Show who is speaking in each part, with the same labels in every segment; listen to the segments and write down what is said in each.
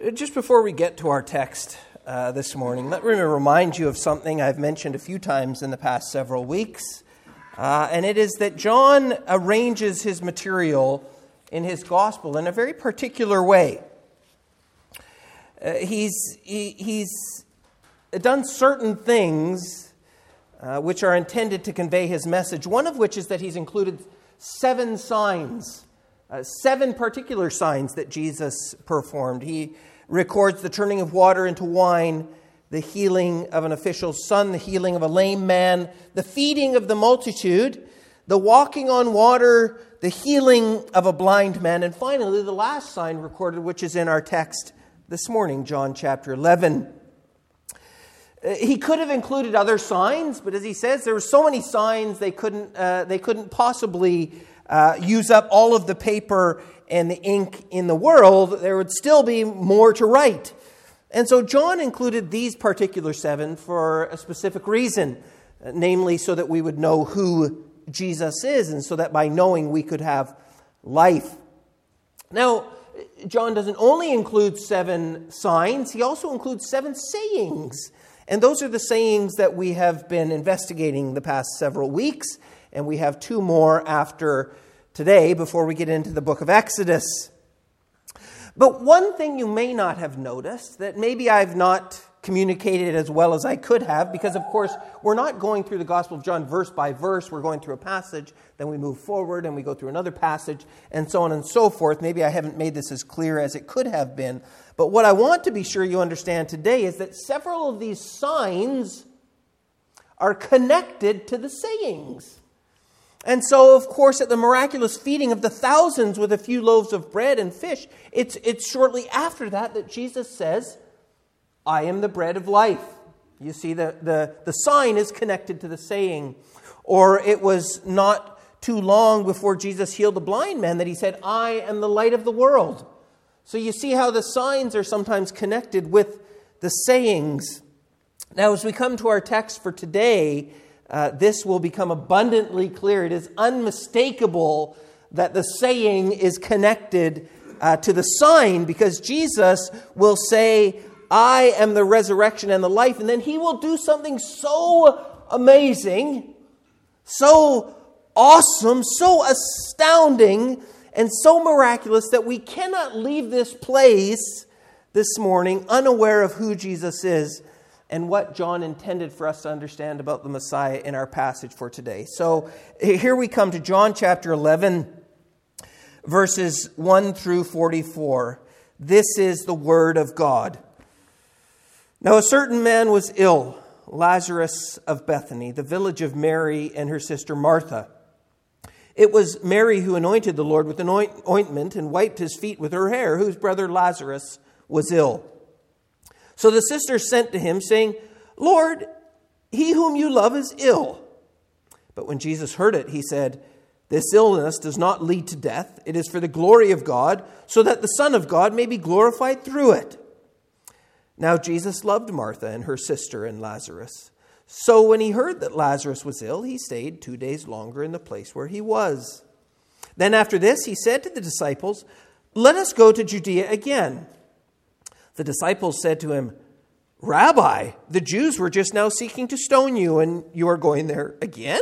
Speaker 1: Just before we get to our text this morning, let me remind you of something I've mentioned a few times in the past several weeks, and it is that John arranges his material in his gospel in a very particular way. He's done certain things which are intended to convey his message, one of which is that he's included 7 signs, 7 particular signs that Jesus performed. He records the turning of water into wine, the healing of an official's son, the healing of a lame man, the feeding of the multitude, the walking on water, the healing of a blind man, and finally the last sign recorded, which is in our text this morning, John chapter 11. He could have included other signs, but as he says, there were so many signs they couldn't possibly use up all of the paper and the ink in the world. There would still be more to write. And so John included these particular 7 for a specific reason, namely so that we would know who Jesus is, and so that by knowing we could have life. Now, John doesn't only include 7 signs, he also includes 7 sayings. And those are the sayings that we have been investigating the past several weeks, and we have 2 more after today before we get into the book of Exodus. But one thing you may not have noticed, that maybe I've not communicated as well as I could have, because of course we're not going through the Gospel of John verse by verse. We're going through a passage, then we move forward and we go through another passage, and so on and so forth. Maybe I haven't made this as clear as it could have been. But what I want to be sure you understand today is that several of these signs are connected to the sayings. And so, of course, at the miraculous feeding of the thousands with a few loaves of bread and fish, it's shortly after that Jesus says, I am the bread of life. You see, the sign is connected to the saying. Or it was not too long before Jesus healed the blind man that he said, I am the light of the world. So you see how the signs are sometimes connected with the sayings. Now, as we come to our text for today, this will become abundantly clear. It is unmistakable that the saying is connected to the sign, because Jesus will say, I am the resurrection and the life. And then he will do something so amazing, so awesome, so astounding, and so miraculous that we cannot leave this place this morning unaware of who Jesus is and what John intended for us to understand about the Messiah in our passage for today. So here we come to John chapter 11, verses 1 through 44. This is the word of God. Now a certain man was ill, Lazarus of Bethany, the village of Mary and her sister Martha. It was Mary who anointed the Lord with an ointment and wiped his feet with her hair, whose brother Lazarus was ill. So the sisters sent to him, saying, Lord, he whom you love is ill. But when Jesus heard it, he said, This illness does not lead to death. It is for the glory of God, so that the Son of God may be glorified through it. Now Jesus loved Martha and her sister and Lazarus. So when he heard that Lazarus was ill, he stayed 2 days longer in the place where he was. Then after this, he said to the disciples, Let us go to Judea again. The disciples said to him, Rabbi, the Jews were just now seeking to stone you, and you are going there again?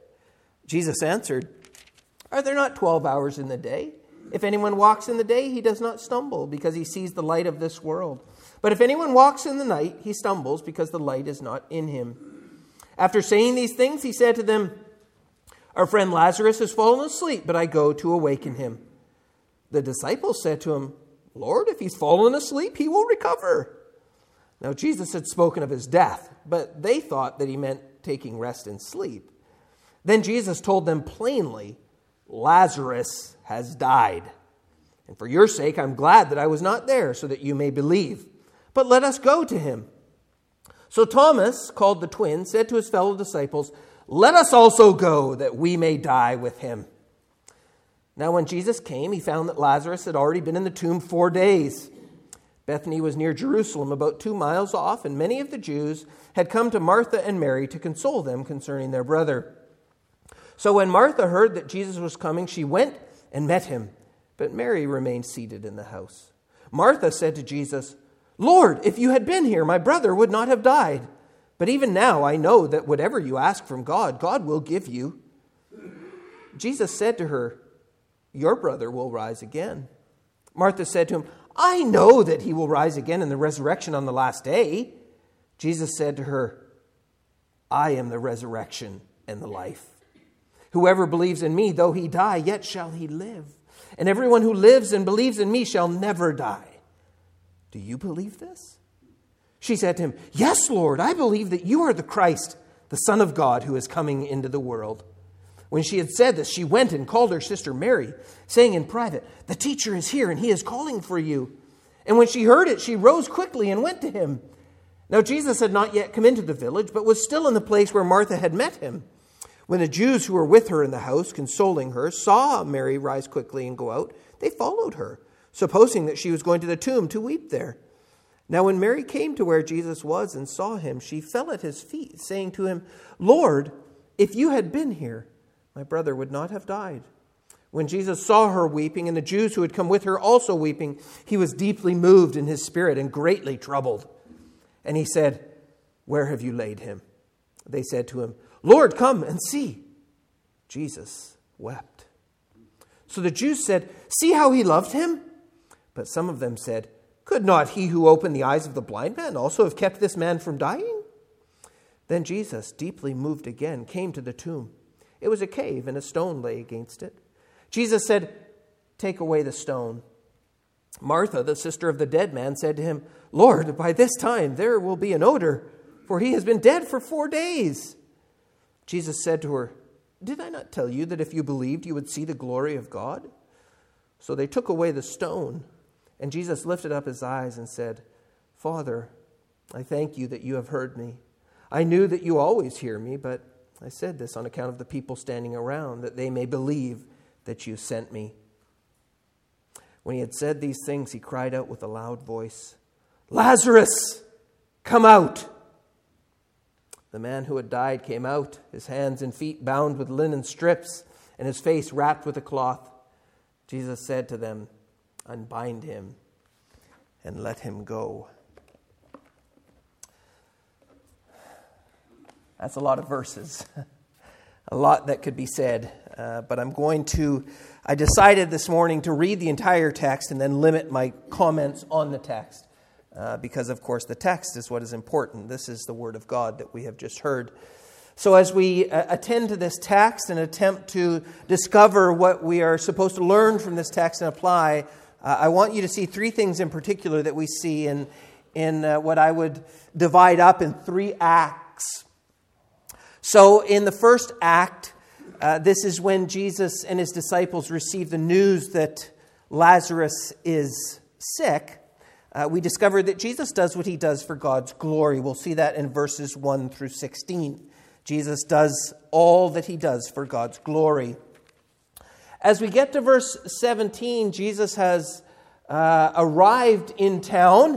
Speaker 1: Jesus answered, Are there not 12 hours in the day? If anyone walks in the day, he does not stumble, because he sees the light of this world. But if anyone walks in the night, he stumbles, because the light is not in him. After saying these things, he said to them, Our friend Lazarus has fallen asleep, but I go to awaken him. The disciples said to him, Lord, if he's fallen asleep, he will recover. Now Jesus had spoken of his death, but they thought that he meant taking rest and sleep. Then Jesus told them plainly, Lazarus has died. And for your sake, I'm glad that I was not there, so that you may believe. But let us go to him. So Thomas, called the twin, said to his fellow disciples, Let us also go, that we may die with him. Now when Jesus came, he found that Lazarus had already been in the tomb 4 days. Bethany was near Jerusalem, about 2 miles off, and many of the Jews had come to Martha and Mary to console them concerning their brother. So when Martha heard that Jesus was coming, she went and met him, but Mary remained seated in the house. Martha said to Jesus, "Lord, if you had been here, my brother would not have died. But even now I know that whatever you ask from God, God will give you." Jesus said to her, "Your brother will rise again." Martha said to him, "I know that he will rise again in the resurrection on the last day." Jesus said to her, "I am the resurrection and the life. Whoever believes in me, though he die, yet shall he live. And everyone who lives and believes in me shall never die. Do you believe this?" She said to him, "Yes, Lord, I believe that you are the Christ, the Son of God, who is coming into the world." When she had said this, she went and called her sister Mary, saying in private, "The teacher is here, and he is calling for you." And when she heard it, she rose quickly and went to him. Now Jesus had not yet come into the village, but was still in the place where Martha had met him. When the Jews who were with her in the house, consoling her, saw Mary rise quickly and go out, they followed her, supposing that she was going to the tomb to weep there. Now when Mary came to where Jesus was and saw him, she fell at his feet, saying to him, "Lord, if you had been here, my brother would not have died." When Jesus saw her weeping, and the Jews who had come with her also weeping, he was deeply moved in his spirit and greatly troubled. And he said, "Where have you laid him?" They said to him, "Lord, come and see." Jesus wept. So the Jews said, "See how he loved him?" But some of them said, "Could not he who opened the eyes of the blind man also have kept this man from dying?" Then Jesus, deeply moved again, came to the tomb. It was a cave, and a stone lay against it. Jesus said, "Take away the stone." Martha, the sister of the dead man, said to him, "Lord, by this time there will be an odor, for he has been dead for 4 days." Jesus said to her, "Did I not tell you that if you believed, you would see the glory of God?" So they took away the stone, and Jesus lifted up his eyes and said, "Father, I thank you that you have heard me. I knew that you always hear me, but I said this on account of the people standing around, that they may believe that you sent me." When he had said these things, he cried out with a loud voice, "Lazarus, come out!" The man who had died came out, his hands and feet bound with linen strips, and his face wrapped with a cloth. Jesus said to them, "Unbind him and let him go." That's a lot of verses, a lot that could be said, but I decided this morning to read the entire text and then limit my comments on the text, because of course the text is what is important. This is the Word of God that we have just heard. So as we attend to this text and attempt to discover what we are supposed to learn from this text and apply, I want you to see 3 things in particular that we see in what I would divide up in 3 acts. So in the first act, this is when Jesus and his disciples receive the news that Lazarus is sick. We discover that Jesus does what he does for God's glory. We'll see that in verses 1 through 16. Jesus does all that he does for God's glory. As we get to verse 17, Jesus has arrived in town.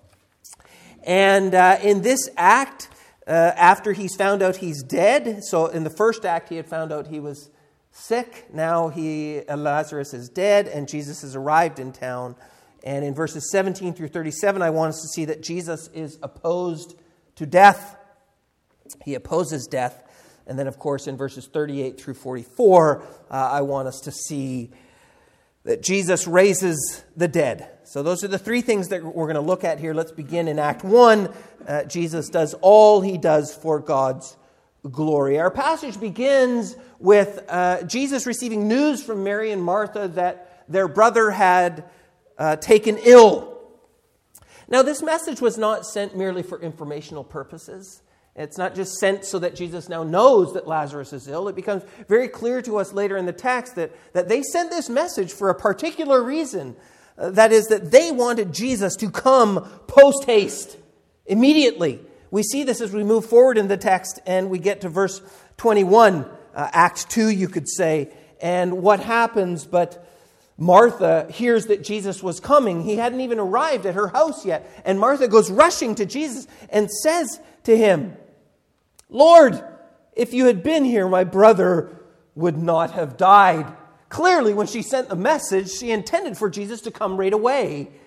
Speaker 1: And in this act, after he's found out he's dead, so in the first act he had found out he was sick. Now Lazarus is dead, and Jesus has arrived in town. And in verses 17 through 37, I want us to see that Jesus is opposed to death. He opposes death. And then, of course, in verses 38 through 44, I want us to see that Jesus raises the dead. So those are the 3 things that we're going to look at here. Let's begin in Act 1. Jesus does all he does for God's glory. Our passage begins with Jesus receiving news from Mary and Martha that their brother had taken ill. Now, this message was not sent merely for informational purposes. It's not just sent so that Jesus now knows that Lazarus is ill. It becomes very clear to us later in the text that they sent this message for a particular reason. That is, that they wanted Jesus to come post-haste, immediately. We see this as we move forward in the text and we get to verse 21, Act 2, you could say. And what happens but Martha hears that Jesus was coming. He hadn't even arrived at her house yet. And Martha goes rushing to Jesus and says to him, "Lord, if you had been here, my brother would not have died." Clearly, when she sent the message, she intended for Jesus to come right away.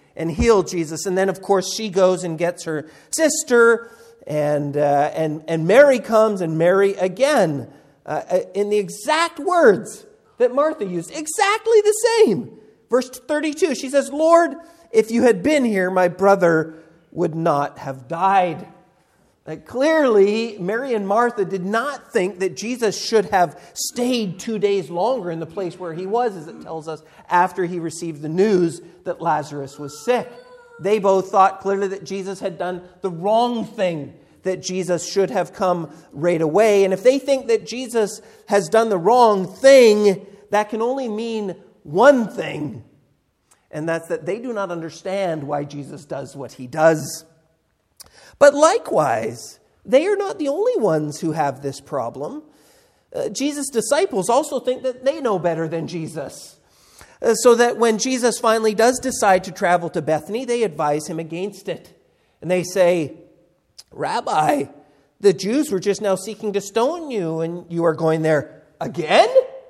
Speaker 1: and heal Jesus. And then, of course, she goes and gets her sister, and Mary comes, and Mary again, in the exact words that Martha used, exactly the same. Verse 32, she says, Lord, if you had been here, my brother would not have died. Clearly, Mary and Martha did not think that Jesus should have stayed 2 days longer in the place where he was, as it tells us, after he received the news that Lazarus was sick. They both thought clearly that Jesus had done the wrong thing, that Jesus should have come right away. And if they think that Jesus has done the wrong thing, that can only mean one thing, and that's that they do not understand why Jesus does what he does. But likewise, they are not the only ones who have this problem. Jesus' disciples also think that they know better than Jesus. So that when Jesus finally does decide to travel to Bethany, they advise him against it. And they say, Rabbi, the Jews were just now seeking to stone you, and you are going there again?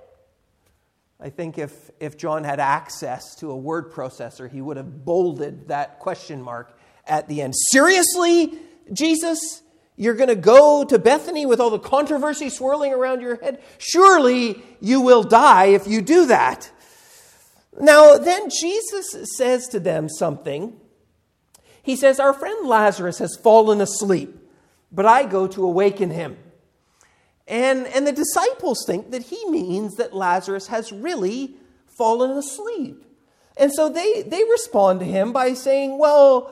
Speaker 1: I think if John had access to a word processor, he would have bolded that question mark at the end. Seriously, Jesus? You're going to go to Bethany with all the controversy swirling around your head? Surely you will die if you do that. Now, then Jesus says to them something. He says, our friend Lazarus has fallen asleep, but I go to awaken him. And the disciples think that he means that Lazarus has really fallen asleep. And so they respond to him by saying, well,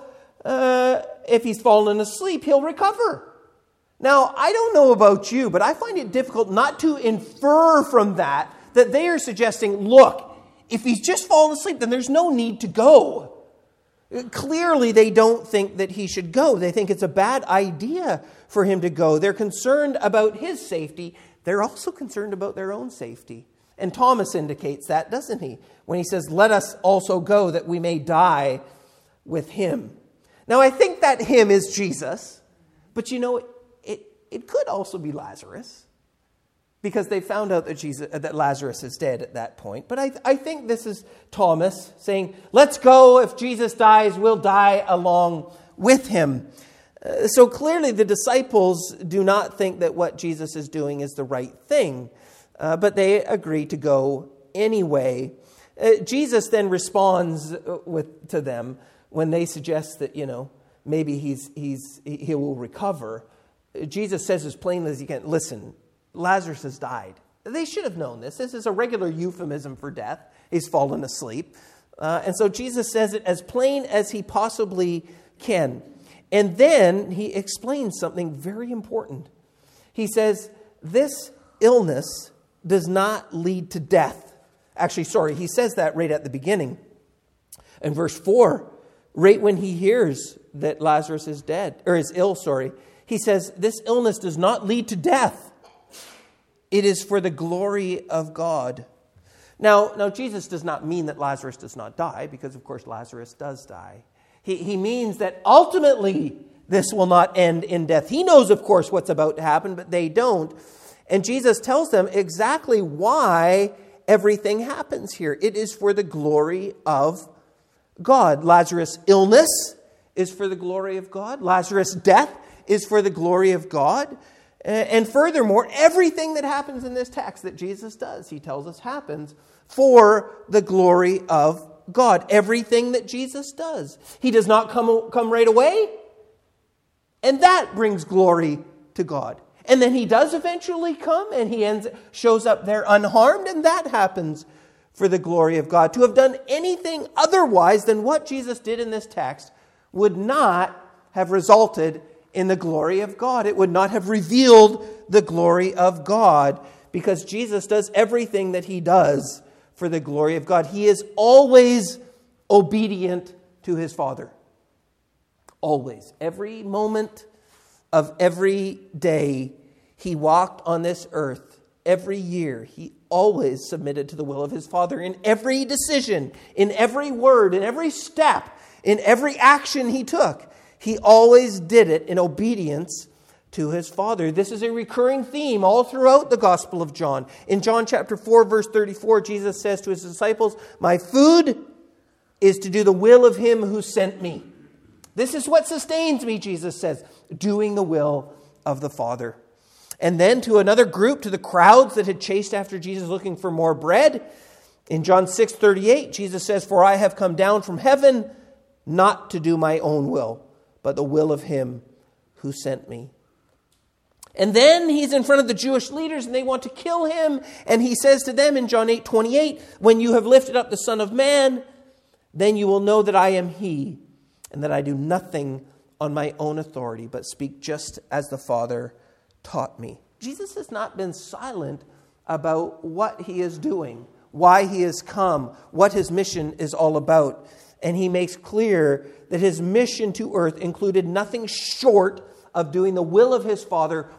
Speaker 1: if he's fallen asleep, he'll recover. Now, I don't know about you, but I find it difficult not to infer from that they are suggesting, look, if he's just fallen asleep, then there's no need to go. Clearly, they don't think that he should go. They think it's a bad idea for him to go. They're concerned about his safety. They're also concerned about their own safety. And Thomas indicates that, doesn't he? When he says, let us also go that we may die with him. Now, I think that him is Jesus. But you know, it could also be Lazarus, because they found out that Lazarus is dead at that point. But I think this is Thomas saying, let's go. If Jesus dies, we'll die along with him. So clearly the disciples do not think that what Jesus is doing is the right thing. But they agree to go anyway. Jesus then responds to them when they suggest that, maybe he will recover. Jesus says as plainly as he can, listen, Lazarus has died. They should have known this. This is a regular euphemism for death. He's fallen asleep. And so Jesus says it as plain as he possibly can. And then he explains something very important. He says, this illness does not lead to death. Actually, he says that right at the beginning. In verse 4, right when he hears that Lazarus is dead, or is ill, he says, this illness does not lead to death. It is for the glory of God. Now, Jesus does not mean that Lazarus does not die, because, of course, Lazarus does die. He means that ultimately this will not end in death. He knows, of course, what's about to happen, but they don't. And Jesus tells them exactly why everything happens here. It is for the glory of God. Lazarus' illness is for the glory of God. Lazarus' death is for the glory of God. And furthermore, everything that happens in this text that Jesus does, he tells us, happens for the glory of God. Everything that Jesus does. He does not come right away, and that brings glory to God. And then he does eventually come, and he shows up there unharmed, and that happens for the glory of God. To have done anything otherwise than what Jesus did in this text would not have resulted in the glory of God. It would not have revealed the glory of God, because Jesus does everything that he does for the glory of God. He is always obedient to his Father. Always. Every moment of every day he walked on this earth, every year, he always submitted to the will of his Father. In every decision, in every word, in every step, in every action he took, he always did it in obedience to his Father. This is a recurring theme all throughout the Gospel of John. In John chapter 4, verse 34, Jesus says to his disciples, my food is to do the will of him who sent me. This is what sustains me, Jesus says, doing the will of the Father. And then to another group, to the crowds that had chased after Jesus looking for more bread, in John 6:38, Jesus says, "For I have come down from heaven not to do my own will, but the will of him who sent me." And then he's in front of the Jewish leaders and they want to kill him. And he says to them in John 8:28, "When you have lifted up the Son of Man, then you will know that I am he, and that I do nothing on my own authority, but speak just as the Father taught me." Jesus has not been silent about what he is doing, why he has come, what his mission is all about. And he makes clear that his mission to earth included nothing short of doing the will of his Father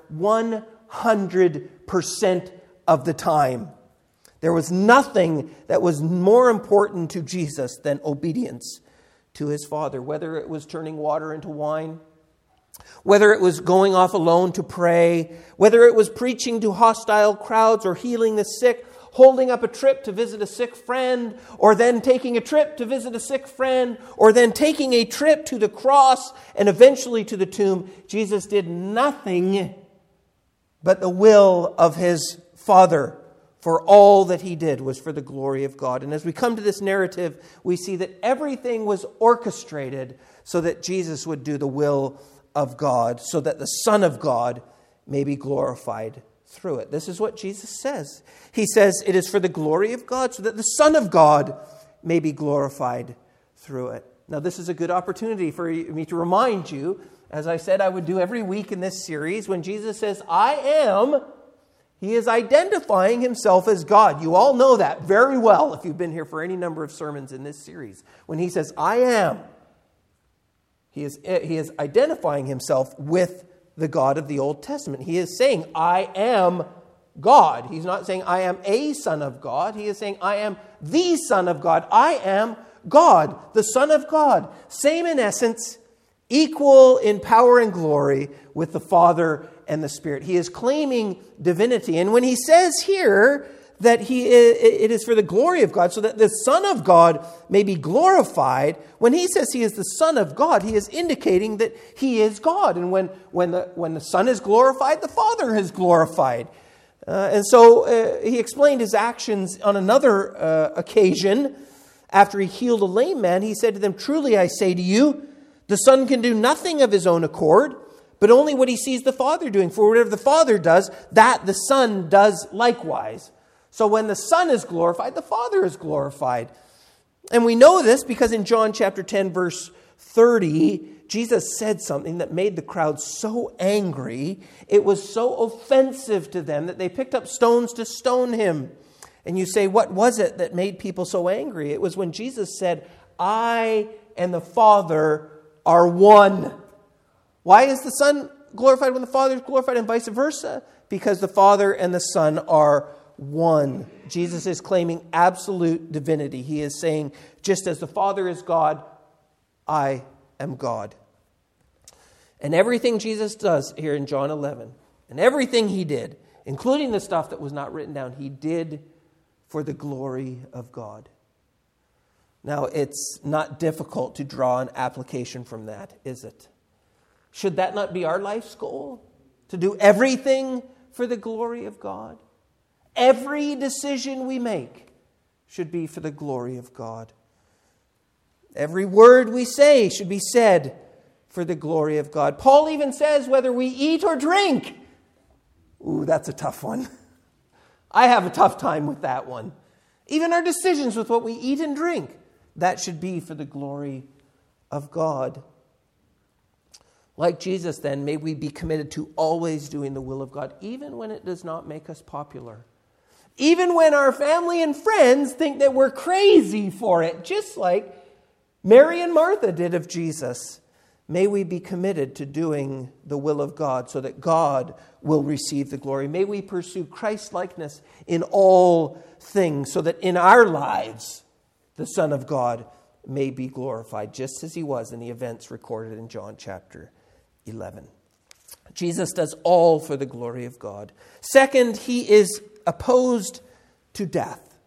Speaker 1: 100% of the time. There was nothing that was more important to Jesus than obedience to his Father, whether it was turning water into wine, whether it was going off alone to pray, whether it was preaching to hostile crowds or healing the sick, holding up a trip to visit a sick friend, or then taking a trip to visit a sick friend, or then taking a trip to the cross and eventually to the tomb. Jesus did nothing but the will of his Father. For all that he did was for the glory of God. And as we come to this narrative, we see that everything was orchestrated so that Jesus would do the will of God, so that the Son of God may be glorified through it. This is what Jesus says. He says, "It is for the glory of God, so that the Son of God may be glorified through it." Now, this is a good opportunity for me to remind you, as I said I would do every week in this series, when Jesus says, "I am," he is identifying himself as God. You all know that very well if you've been here for any number of sermons in this series. When he says, "I am," he is identifying himself with the God of the Old Testament. He is saying, "I am God." He's not saying, "I am a son of God." He is saying, "I am the Son of God. I am God, the Son of God." Same in essence, equal in power and glory with the Father and the Spirit. He is claiming divinity. And when he says here that it is for the glory of God, so that the Son of God may be glorified, when he says he is the Son of God, he is indicating that he is God. And when the Son is glorified, the Father is glorified. And so he explained his actions on another occasion. After he healed a lame man, he said to them, "Truly I say to you, the Son can do nothing of his own accord, but only what he sees the Father doing. For whatever the Father does, that the Son does likewise." So when the Son is glorified, the Father is glorified. And we know this because in John chapter 10, verse 30, Jesus said something that made the crowd so angry. It was so offensive to them that they picked up stones to stone him. And you say, what was it that made people so angry? It was when Jesus said, "I and the Father are one." Why is the Son glorified when the Father is glorified, and vice versa? Because the Father and the Son are one. Jesus is claiming absolute divinity. He is saying, just as the Father is God, I am God. And everything Jesus does here in John 11, and everything he did, including the stuff that was not written down, he did for the glory of God. Now, it's not difficult to draw an application from that, is it? Should that not be our life's goal? To do everything for the glory of God? Every decision we make should be for the glory of God. Every word we say should be said for the glory of God. Paul even says whether we eat or drink. Ooh, that's a tough one. I have a tough time with that one. Even our decisions with what we eat and drink, that should be for the glory of God. Like Jesus, then, may we be committed to always doing the will of God, even when it does not make us popular. Even when our family and friends think that we're crazy for it, just like Mary and Martha did of Jesus. May we be committed to doing the will of God so that God will receive the glory. May we pursue Christ-likeness in all things so that in our lives the Son of God may be glorified, just as he was in the events recorded in John chapter 11. Jesus does all for the glory of God. Second, he is opposed to death.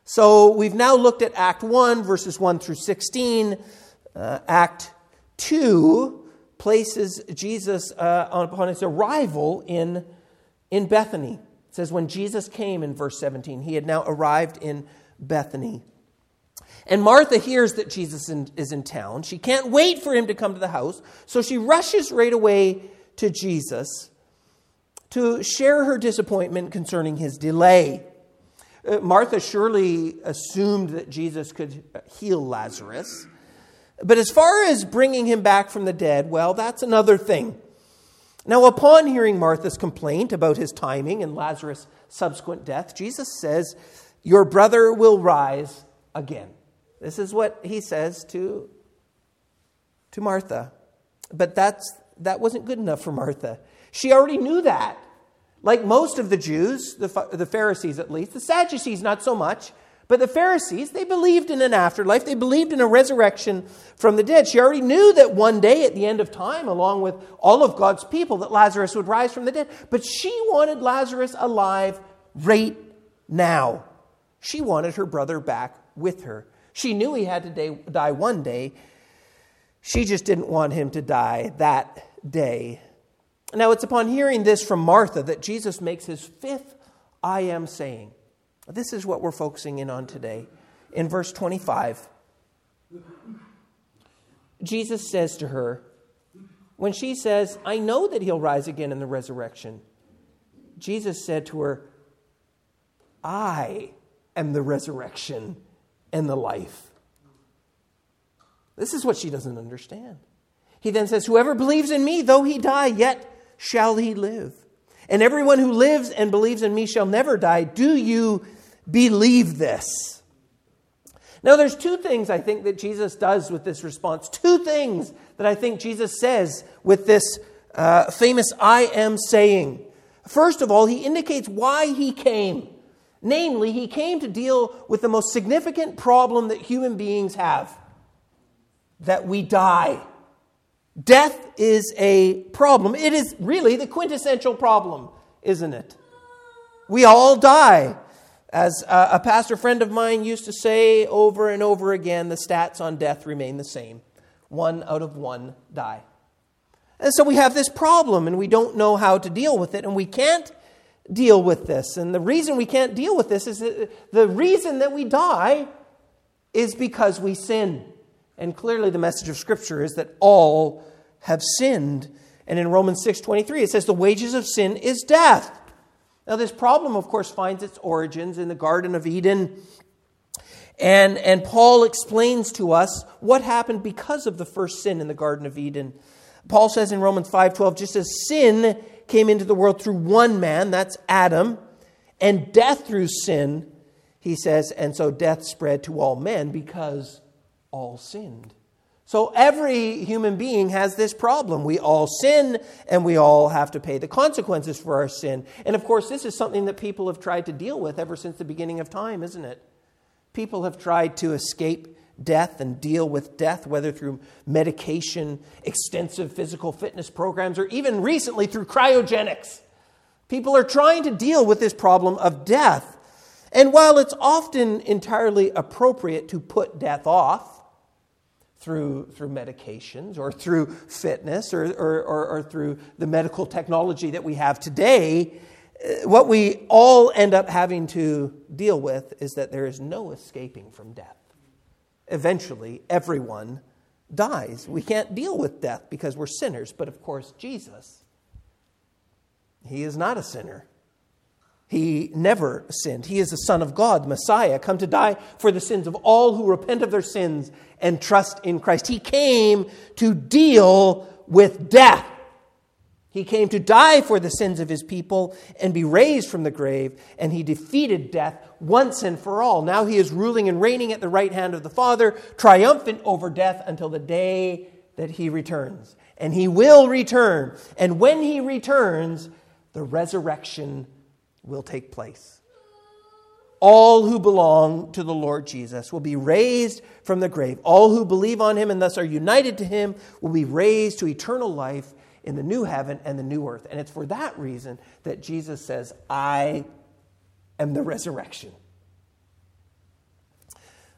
Speaker 1: So we've now looked at Act 1, verses 1 through 16. Act 2 places Jesus upon his arrival in Bethany. It says, when Jesus came in verse 17, he had now arrived in Bethany. And Martha hears that Jesus is in town. She can't wait for him to come to the house, so she rushes right away to Jesus to share her disappointment concerning his delay. Martha surely assumed that Jesus could heal Lazarus. But as far as bringing him back from the dead, well, that's another thing. Now, upon hearing Martha's complaint about his timing and Lazarus' subsequent death, Jesus says, your brother will rise again. This is what he says to Martha. But that wasn't good enough for Martha. She already knew that. Like most of the Jews, the Pharisees at least, the Sadducees not so much, but the Pharisees, they believed in an afterlife. They believed in a resurrection from the dead. She already knew that one day at the end of time, along with all of God's people, that Lazarus would rise from the dead. But she wanted Lazarus alive right now. She wanted her brother back with her. She knew he had to die one day. She just didn't want him to die that day. Now, it's upon hearing this from Martha that Jesus makes his fifth I am saying. This is what we're focusing in on today. In verse 25, Jesus says to her, when she says, I know that he'll rise again in the resurrection, Jesus said to her, I am the resurrection and the life. This is what she doesn't understand. He then says, whoever believes in me, though he die, yet shall he live. And everyone who lives and believes in me shall never die. Do you believe this? Now, there's two things I think that Jesus does with this response. Two things that I think Jesus says with this famous I am saying. First of all, he indicates why he came. Namely, he came to deal with the most significant problem that human beings have. That we die. Death is a problem. It is really the quintessential problem, isn't it? We all die. As a pastor friend of mine used to say over and over again, the stats on death remain the same. 1 out of 1 die. And so we have this problem and we don't know how to deal with it, and we can't deal with this. And the reason we can't deal with this is that the reason that we die is because we sin. And clearly the message of Scripture is that all have sinned. And in Romans 6:23 it says the wages of sin is death. Now this problem, of course, finds its origins in the Garden of Eden. And Paul explains to us what happened because of the first sin in the Garden of Eden. Paul says in Romans 5:12, just as sin came into the world through one man, that's Adam, and death through sin, he says, and so death spread to all men because all sinned. So every human being has this problem. We all sin, and we all have to pay the consequences for our sin. And of course, this is something that people have tried to deal with ever since the beginning of time, isn't it? People have tried to escape death and deal with death, whether through medication, extensive physical fitness programs, or even recently through cryogenics. People are trying to deal with this problem of death. And while it's often entirely appropriate to put death off, through medications or through fitness or through the medical technology that we have today, what we all end up having to deal with is that there is no escaping from death. Eventually, everyone dies. We can't deal with death because we're sinners. But of course, Jesus, he is not a sinner. He never sinned. He is the Son of God, Messiah, come to die for the sins of all who repent of their sins and trust in Christ. He came to deal with death. He came to die for the sins of his people and be raised from the grave, and he defeated death once and for all. Now he is ruling and reigning at the right hand of the Father, triumphant over death until the day that he returns. And he will return. And when he returns, the resurrection will take place. All who belong to the Lord Jesus will be raised from the grave. All who believe on him and thus are united to him will be raised to eternal life in the new heaven and the new earth. And it's for that reason that Jesus says, I am the resurrection.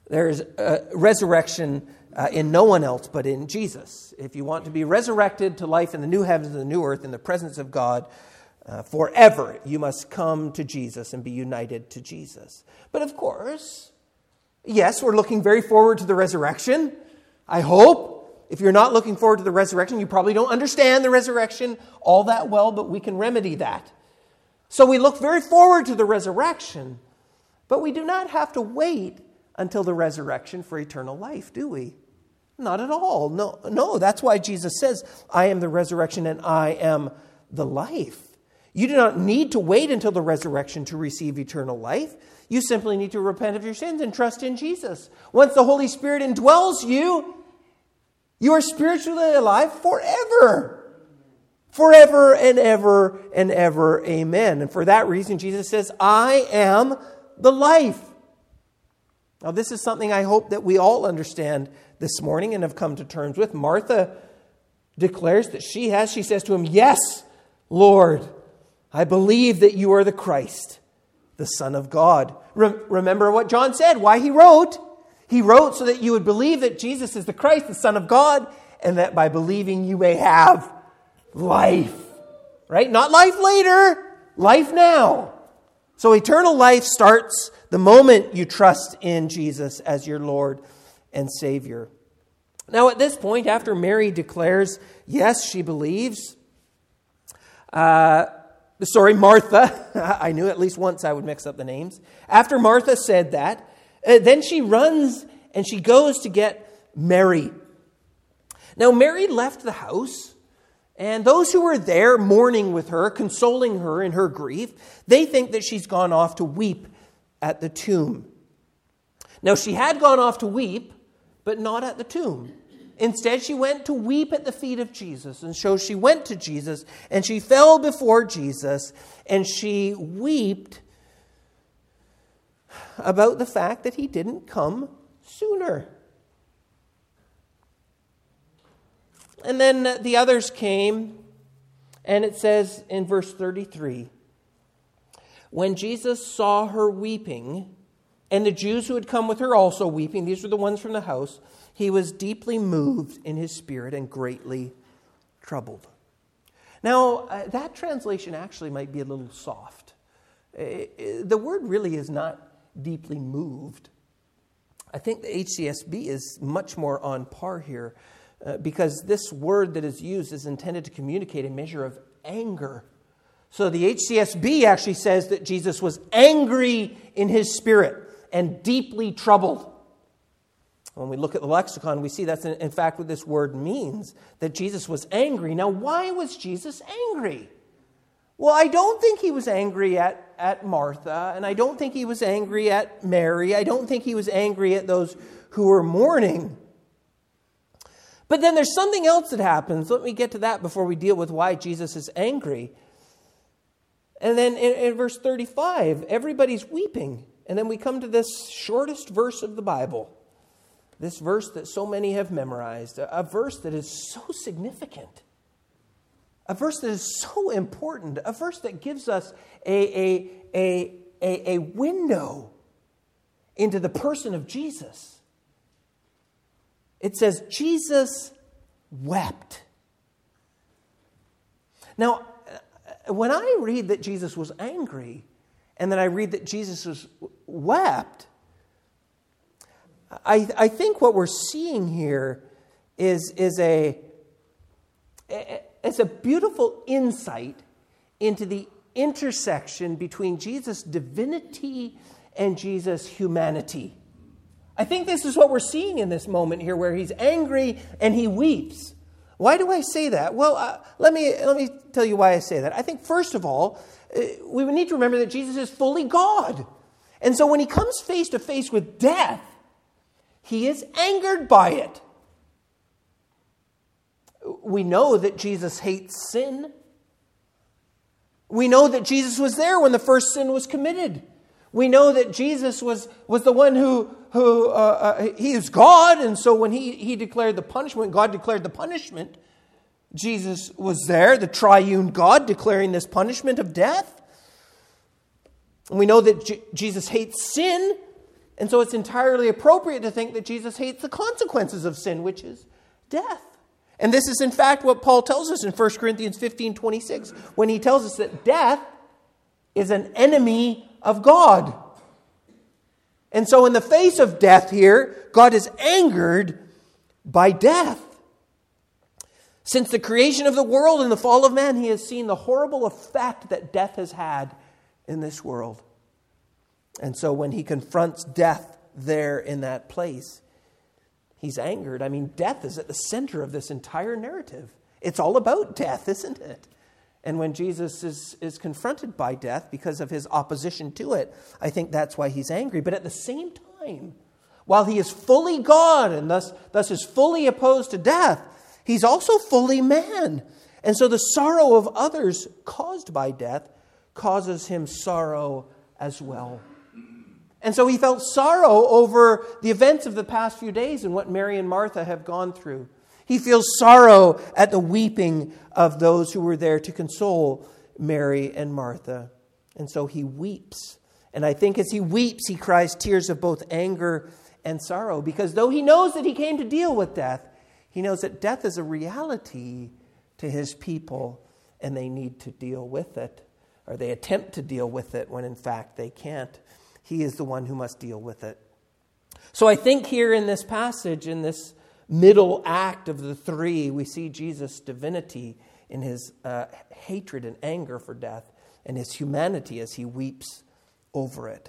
Speaker 1: There's resurrection in no one else but in Jesus. If you want to be resurrected to life in the new heavens and the new earth in the presence of God forever, you must come to Jesus and be united to Jesus. But of course, yes, we're looking very forward to the resurrection. I hope. If you're not looking forward to the resurrection, you probably don't understand the resurrection all that well, but we can remedy that. So we look very forward to the resurrection, but we do not have to wait until the resurrection for eternal life, do we? Not at all. No, that's why Jesus says, I am the resurrection and I am the life. You do not need to wait until the resurrection to receive eternal life. You simply need to repent of your sins and trust in Jesus. Once the Holy Spirit indwells you, you are spiritually alive forever. Forever and ever and ever. Amen. And for that reason, Jesus says, I am the life. Now, this is something I hope that we all understand this morning and have come to terms with. Martha declares that she says to him, yes, Lord, I believe that you are the Christ, the Son of God. Remember what John said, why he wrote. He wrote so that you would believe that Jesus is the Christ, the Son of God, and that by believing you may have life. Right? Not life later, life now. So eternal life starts the moment you trust in Jesus as your Lord and Savior. Now at this point, after Mary declares, yes, she believes, Martha, I knew at least once I would mix up the names. After Martha said that, then she runs and she goes to get Mary. Now Mary left the house, and those who were there mourning with her, consoling her in her grief, they think that she's gone off to weep at the tomb. Now she had gone off to weep, but not at the tomb. Instead, she went to weep at the feet of Jesus. And so she went to Jesus, and she fell before Jesus, and she wept about the fact that he didn't come sooner. And then the others came, and it says in verse 33, when Jesus saw her weeping, and the Jews who had come with her also weeping, these were the ones from the house, he was deeply moved in his spirit and greatly troubled. Now, that translation actually might be a little soft. The word really is not deeply moved. I think the HCSB is much more on par here because this word that is used is intended to communicate a measure of anger. So the HCSB actually says that Jesus was angry in his spirit and deeply troubled. When we look at the lexicon, we see that's in fact what this word means, that Jesus was angry. Now, why was Jesus angry? Well, I don't think he was angry at Martha, and I don't think he was angry at Mary. I don't think he was angry at those who were mourning. But then there's something else that happens. Let me get to that before we deal with why Jesus is angry. And then in verse 35, everybody's weeping. And then we come to this shortest verse of the Bible. This verse that so many have memorized. A verse that is so significant. A verse that is so important. A verse that gives us a window into the person of Jesus. It says, Jesus wept. Now, when I read that Jesus was angry, and then I read that Jesus wept, I think what we're seeing here is a beautiful insight into the intersection between Jesus' divinity and Jesus' humanity. I think this is what we're seeing in this moment here, where he's angry and he weeps. Why do I say that? Well, let me tell you why I say that. I think, first of all, we need to remember that Jesus is fully God. And so when he comes face to face with death, he is angered by it. We know that Jesus hates sin. We know that Jesus was there when the first sin was committed. We know that Jesus was the one who he is God, and so when he declared the punishment, God declared the punishment, Jesus was there, the triune God declaring this punishment of death. And we know that Jesus hates sin, And so it's entirely appropriate to think that Jesus hates the consequences of sin, which is death. And this is in fact what Paul tells us in 1 Corinthians 15:26, when he tells us that death is an enemy of God. And so in the face of death here, God is angered by death. Since the creation of the world and the fall of man, he has seen the horrible effect that death has had in this world. And so when he confronts death there in that place, he's angered. I mean, death is at the center of this entire narrative. It's all about death, isn't it? And when Jesus is confronted by death because of his opposition to it, I think that's why he's angry. But at the same time, while he is fully God and thus is fully opposed to death, he's also fully man. And so the sorrow of others caused by death causes him sorrow as well. And so he felt sorrow over the events of the past few days and what Mary and Martha have gone through. He feels sorrow at the weeping of those who were there to console Mary and Martha. And so he weeps. And I think as he weeps, he cries tears of both anger and sorrow. Because though he knows that he came to deal with death, he knows that death is a reality to his people and they need to deal with it. Or they attempt to deal with it when in fact they can't. He is the one who must deal with it. So I think here in this passage, in this middle act of the three, we see Jesus' divinity in his hatred and anger for death and his humanity as he weeps over it.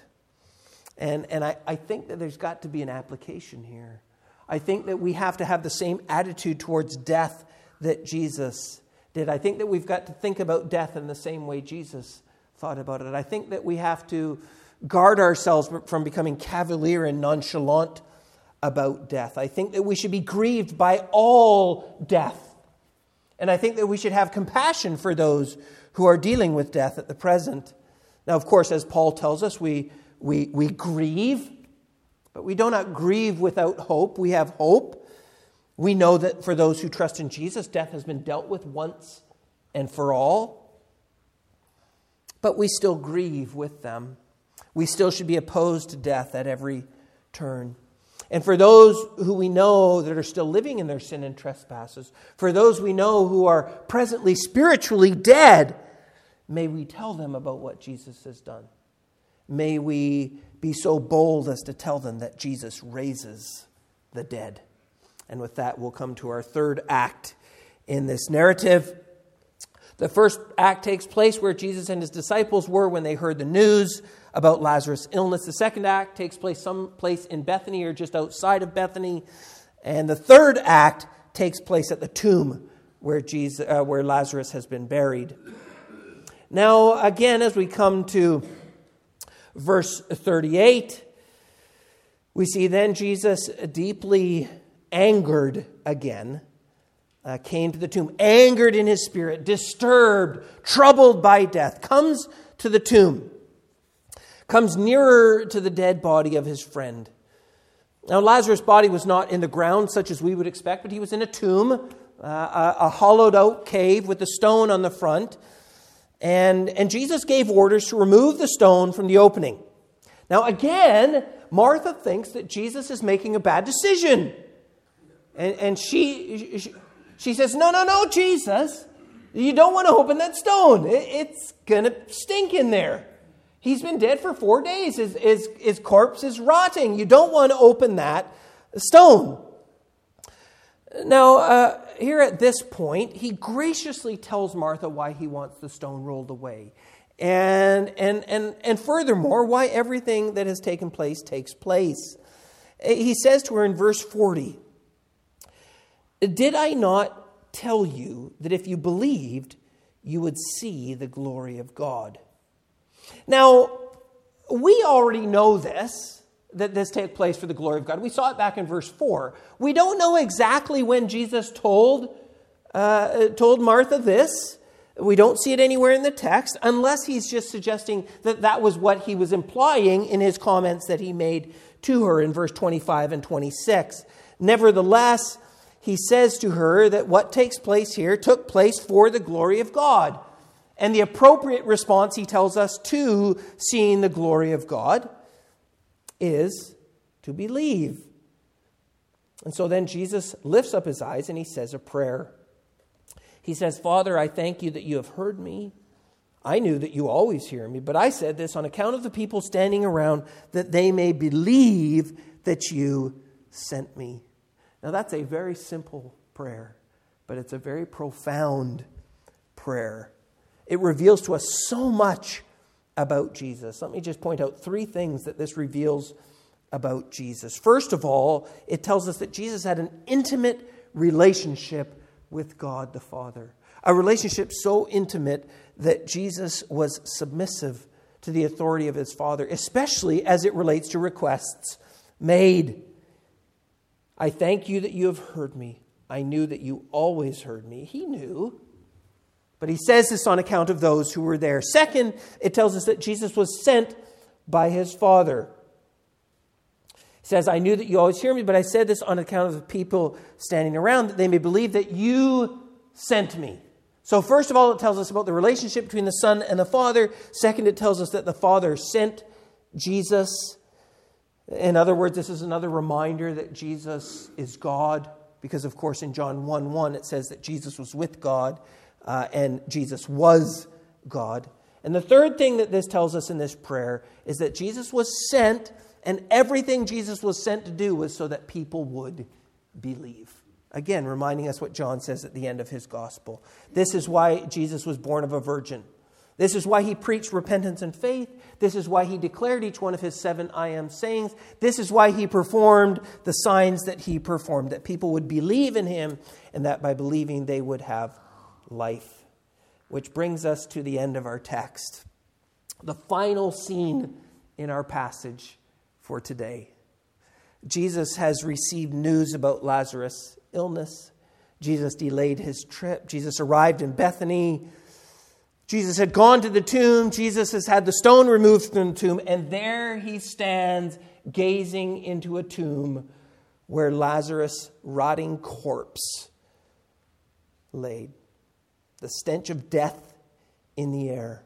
Speaker 1: And I think that there's got to be an application here. I think that we have to have the same attitude towards death that Jesus did. I think that we've got to think about death in the same way Jesus thought about it. I think that we have to guard ourselves from becoming cavalier and nonchalant about death. I think that we should be grieved by all death. And I think that we should have compassion for those who are dealing with death at the present. Now, of course, as Paul tells us, we grieve, but we do not grieve without hope. We have hope. We know that for those who trust in Jesus, death has been dealt with once and for all. But we still grieve with them. We still should be opposed to death at every turn. And for those who we know that are still living in their sin and trespasses, for those we know who are presently spiritually dead, may we tell them about what Jesus has done. May we be so bold as to tell them that Jesus raises the dead. And with that, we'll come to our third act in this narrative. The first act takes place where Jesus and his disciples were when they heard the news about Lazarus' illness. The second act takes place someplace in Bethany or just outside of Bethany. And the third act takes place at the tomb where Lazarus has been buried. Now, again, as we come to verse 38, we see then Jesus, deeply angered again, came to the tomb, angered in his spirit, disturbed, troubled by death, comes to the tomb, comes nearer to the dead body of his friend. Now, Lazarus' body was not in the ground such as we would expect, but he was in a tomb, a hollowed out cave with a stone on the front. And Jesus gave orders to remove the stone from the opening. Now, again, Martha thinks that Jesus is making a bad decision. And she says, no, Jesus, you don't want to open that stone. It's going to stink in there. He's been dead for 4 days. His corpse is rotting. You don't want to open that stone. Now, here at this point, he graciously tells Martha why he wants the stone rolled away. And furthermore, why everything that has taken place takes place. He says to her in verse 40, "Did I not tell you that if you believed, you would see the glory of God?" Now, we already know this, that this takes place for the glory of God. We saw it back in verse 4. We don't know exactly when Jesus told Martha this. We don't see it anywhere in the text, unless he's just suggesting that that was what he was implying in his comments that he made to her in verse 25 and 26. Nevertheless, he says to her that what takes place here took place for the glory of God. And the appropriate response, he tells us, to seeing the glory of God is to believe. And so then Jesus lifts up his eyes and he says a prayer. He says, Father, I thank you that you have heard me. I knew that you always hear me, but I said this on account of the people standing around, that they may believe that you sent me. Now that's a very simple prayer, but it's a very profound prayer. It reveals to us so much about Jesus. Let me just point out three things that this reveals about Jesus. First of all, it tells us that Jesus had an intimate relationship with God the Father. A relationship so intimate that Jesus was submissive to the authority of his Father, especially as it relates to requests made. I thank you that you have heard me. I knew that you always heard me. He knew. But he says this on account of those who were there. Second, it tells us that Jesus was sent by his Father. He says, I knew that you always hear me, but I said this on account of the people standing around, that they may believe that you sent me. So first of all, it tells us about the relationship between the Son and the Father. Second, it tells us that the Father sent Jesus. In other words, this is another reminder that Jesus is God, because of course in John 1:1 it says that Jesus was with God and Jesus was God. And the third thing that this tells us in this prayer is that Jesus was sent, and everything Jesus was sent to do was so that people would believe. Again, reminding us what John says at the end of his gospel. This is why Jesus was born of a virgin. This is why he preached repentance and faith. This is why he declared each one of his 7 I am sayings. This is why he performed the signs that he performed, that people would believe in him, and that by believing they would have life. Which brings us to the end of our text. The final scene in our passage for today. Jesus has received news about Lazarus' illness. Jesus delayed his trip. Jesus arrived in Bethany. Jesus had gone to the tomb. Jesus has had the stone removed from the tomb. And there he stands gazing into a tomb where Lazarus' rotting corpse laid. The stench of death in the air.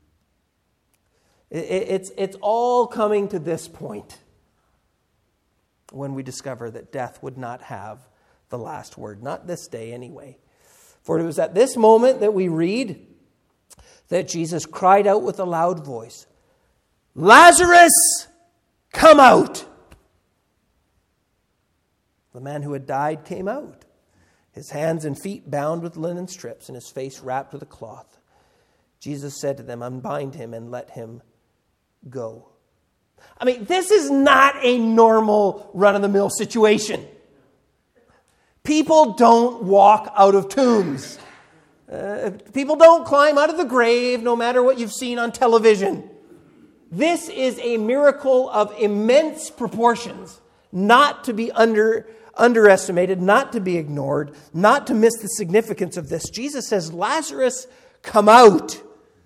Speaker 1: It's all coming to this point when we discover that death would not have the last word. Not this day anyway. For it was at this moment that we read that Jesus cried out with a loud voice, Lazarus, come out! The man who had died came out, his hands and feet bound with linen strips and his face wrapped with a cloth. Jesus said to them, unbind him and let him go. I mean, this is not a normal run-of-the-mill situation. People don't walk out of tombs. People don't climb out of the grave, no matter what you've seen on television. This is a miracle of immense proportions, not to be underestimated, not to be ignored, not to miss the significance of this. Jesus says, Lazarus, come out.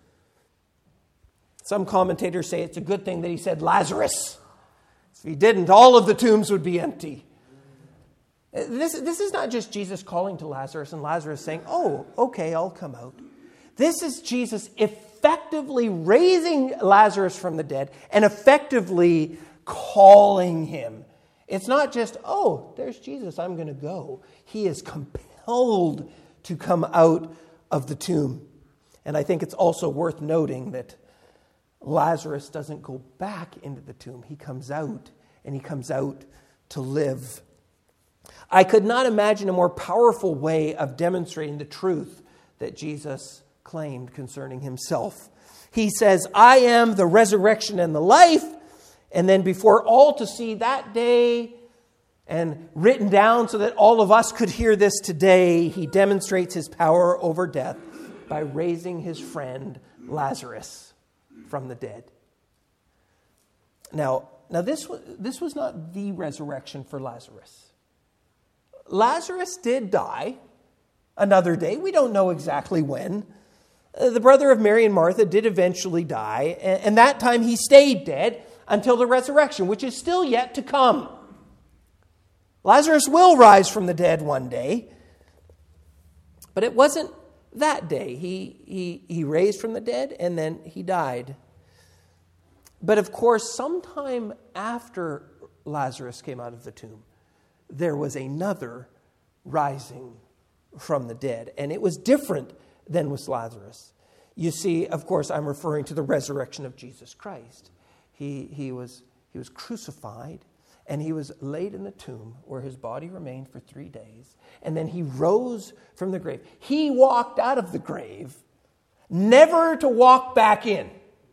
Speaker 1: Some commentators say it's a good thing that he said Lazarus. If he didn't, all of the tombs would be empty. This is not just Jesus calling to Lazarus and Lazarus saying, oh, okay, I'll come out. This is Jesus effectively raising Lazarus from the dead and effectively calling him. It's not just, oh, there's Jesus, I'm going to go. He is compelled to come out of the tomb. And I think it's also worth noting that Lazarus doesn't go back into the tomb. He comes out, and he comes out to live. I could not imagine a more powerful way of demonstrating the truth that Jesus claimed concerning himself. He says, I am the resurrection and the life. And then before all to see that day, and written down so that all of us could hear this today, he demonstrates his power over death by raising his friend Lazarus from the dead. Now this was not the resurrection for Lazarus. Lazarus did die another day. We don't know exactly when. The brother of Mary and Martha did eventually die, and that time he stayed dead until the resurrection, which is still yet to come. Lazarus will rise from the dead one day, but it wasn't that day. He raised from the dead, and then he died. But of course, sometime after Lazarus came out of the tomb, there was another rising from the dead. And it was different than with Lazarus. You see, of course, I'm referring to the resurrection of Jesus Christ. He was crucified, and he was laid in the tomb where his body remained for 3 days. And then he rose from the grave. He walked out of the grave, never to walk back in.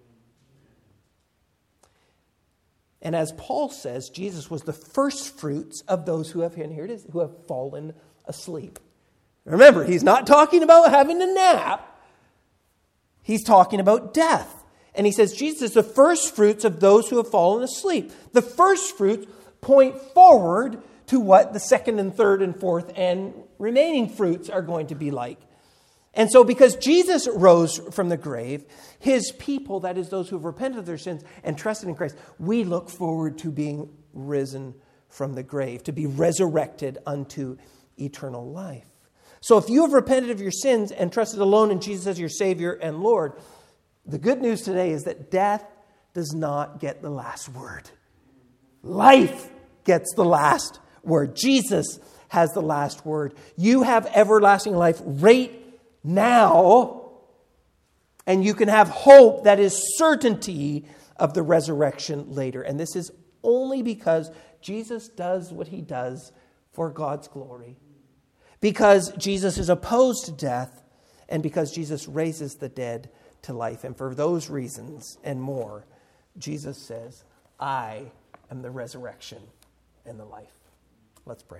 Speaker 1: And as Paul says, Jesus was the first fruits of those who have, and here it is, who have fallen asleep. Remember, he's not talking about having a nap. He's talking about death. And he says Jesus is the first fruits of those who have fallen asleep. The first fruits point forward to what the second and third and fourth and remaining fruits are going to be like. And so because Jesus rose from the grave, his people, that is those who have repented of their sins and trusted in Christ, we look forward to being risen from the grave, to be resurrected unto eternal life. So if you have repented of your sins and trusted alone in Jesus as your Savior and Lord, the good news today is that death does not get the last word. Life gets the last word. Jesus has the last word. You have everlasting life right now, and you can have hope that is certainty of the resurrection later. And this is only because Jesus does what he does for God's glory. Because Jesus is opposed to death, and because Jesus raises the dead to life. And for those reasons and more, Jesus says, I am the resurrection and the life. Let's pray.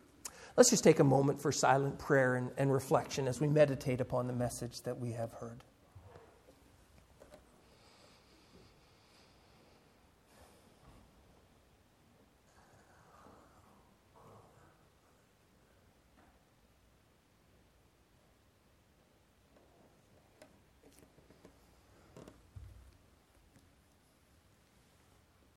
Speaker 1: Let's just take a moment for silent prayer and reflection as we meditate upon the message that we have heard.